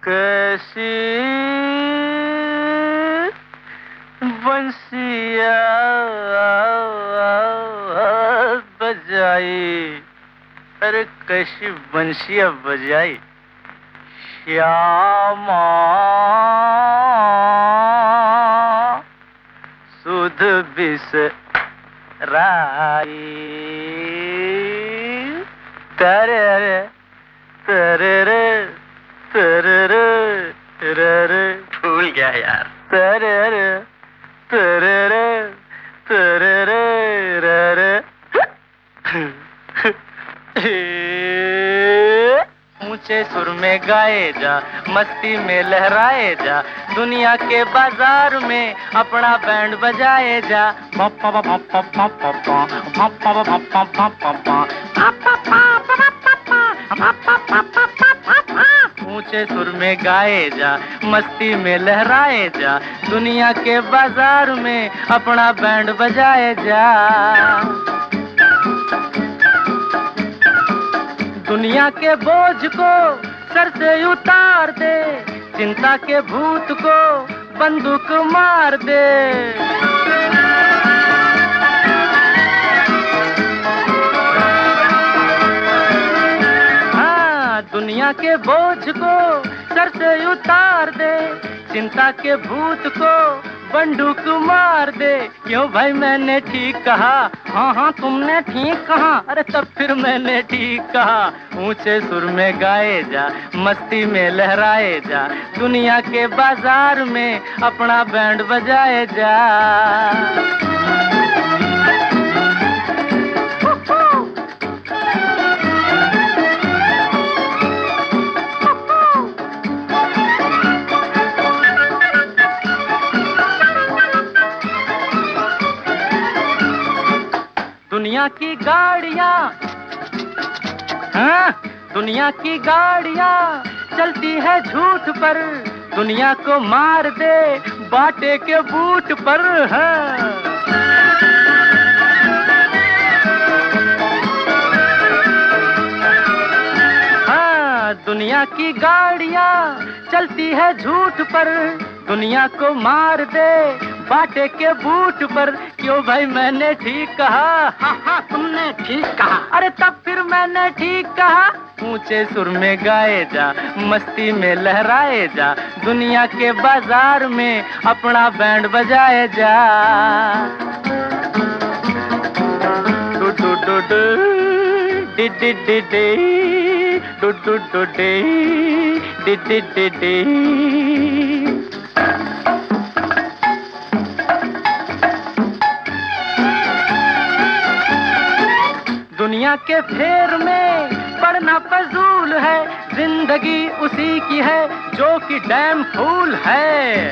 कैसी बंसिया बजाई, अरे कैसी बंसिया बजाई श्यामा सुध बिसराई। तेरे रे तेरे रे तेरे रे भूल गया यार। तेरे रे तेरे रे तेरे रे ऊंचे सुर में गाए जा, मस्ती में लहराए जा, दुनिया के बाजार में अपना बैंड बजाए जा। ऊंचे सुर में गाए जा, मस्ती में लहराए जा, दुनिया के बाजार में अपना बैंड बजाए जा। दुनिया के बोझ को सर से उतार दे, चिंता के भूत को बंदूक मार दे। हाँ, दुनिया के बोझ को सर से उतार दे, चिंता के भूत को बंदूक मार दे। क्यों भाई मैंने ठीक कहा? हाँ हाँ तुमने ठीक कहा। अरे तब फिर मैंने ठीक कहा। ऊंचे सुर में गाए जा, मस्ती में लहराए जा, दुनिया के बाजार में अपना बैंड बजाए जा। दुनिया की गाड़ियाँ, हाँ दुनिया की गाड़ियाँ चलती है झूठ पर, दुनिया को मार दे बाटे के बूट पर। हाँ दुनिया की गाड़ियाँ चलती है झूठ पर, दुनिया को मार दे बाटे के बूट पर। क्यों भाई मैंने ठीक कहा? हाँ हाँ तुमने ठीक कहा। अरे तब फिर मैंने ठीक कहा। ऊंचे सुर में गाए जा, मस्ती में लहराए जा, दुनिया के बाजार में अपना बैंड बजाए जा। डू डू डू डू डी डी डी डी डू डू डू डी डी डी डी डी। दुनिया के फेर में पड़ना फजूल है, जिंदगी उसी की है जो कि डैम फूल है।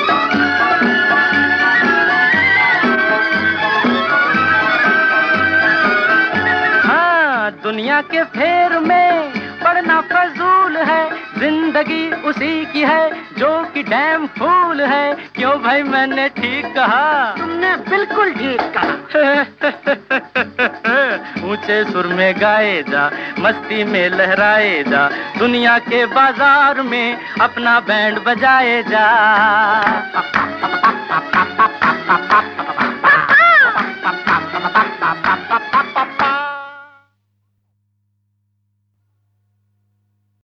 हाँ दुनिया के फेर में पड़ना फजूल है, जिंदगी उसी की है जो कि डैम फूल है। क्यों भाई मैंने ठीक कहा? तुमने बिल्कुल ठीक कहा। ऊंचे सुर में गाए जा, मस्ती में लहराए जा, दुनिया के बाजार में अपना बैंड बजाए जा।